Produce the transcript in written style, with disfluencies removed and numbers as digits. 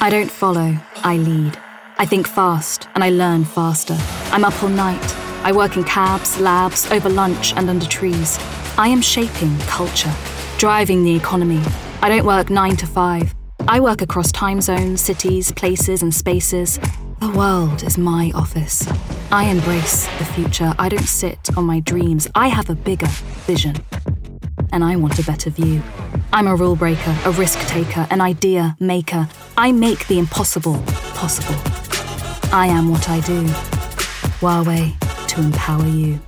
I don't follow, I lead. I think fast and I learn faster. I'm up all night. I work in cabs, labs, over lunch and under trees. I am shaping culture, driving the economy. I don't work 9 to 5. I work across time zones, cities, places and spaces. The world is my office. I embrace the future. I don't sit on my dreams. I have a bigger vision. And I want a better view. I'm a rule breaker, a risk taker, an idea maker. I make the impossible possible. I am what I do. Huawei to empower you.